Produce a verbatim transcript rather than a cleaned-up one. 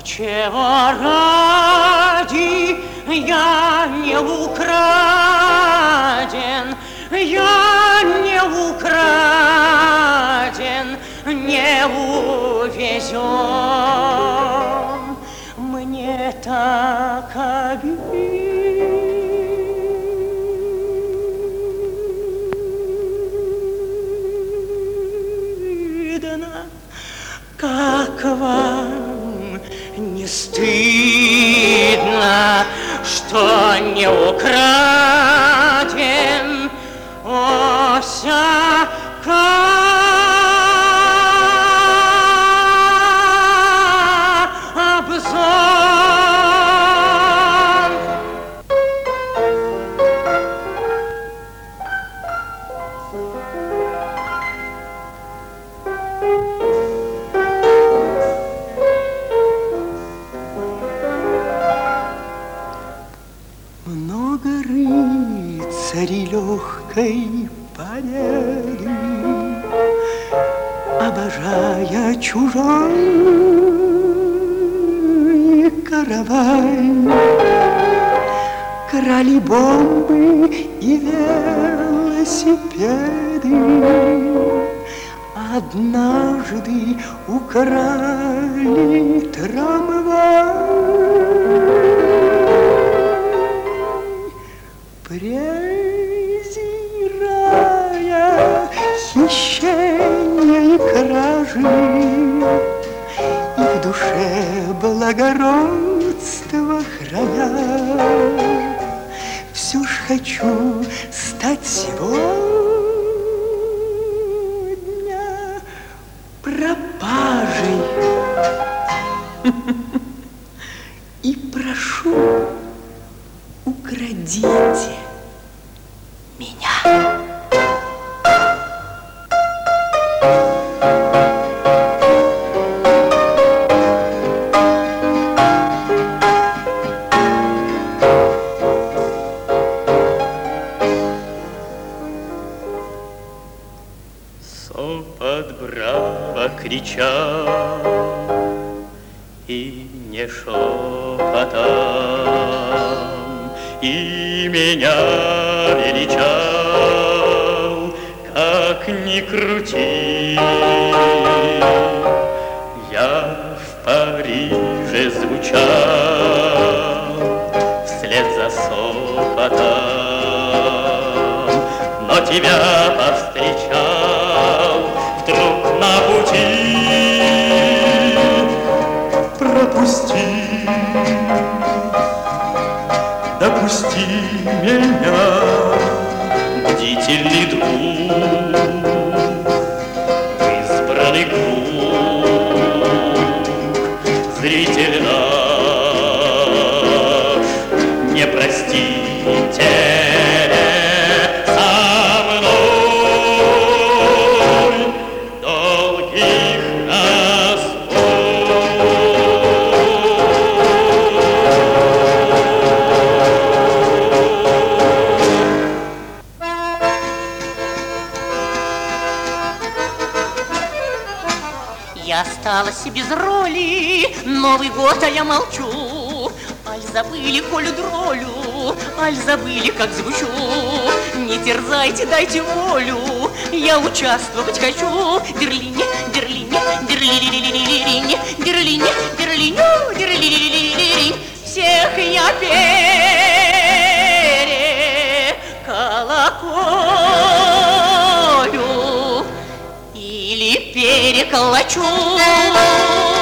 чего ради я не украден, я не украден, не увезен. Мне так обидно, как вам не стыдно, что не украден осяка. Много рыцарей легкой победы, обожая чужой каравай, крали бомбы и велосипеды, однажды украли трамвай. Презирая хищения и кражи, и в душе благородство храня, все ж хочу стать сегодня пропажей. И прошу, украдите меня. Сопот браво кричал и не шепотом, и меня величал, как ни крути. Я в Париже звучал вслед за сопотом, но тебя повстречал вдруг на пути. Пропусти, допусти меня, бдительный друг, избранный круг, зритель наш, не простите со мной долгих Я осталась без роли, Новый год, а я молчу. Аль забыли Колю дролю, аль забыли, как звучу. Не терзайте, дайте волю, я участвовать хочу. Дерлине, дерлине, дерлине, дерлине, дерлине, дерлине, всех я переколоколю или переколочу.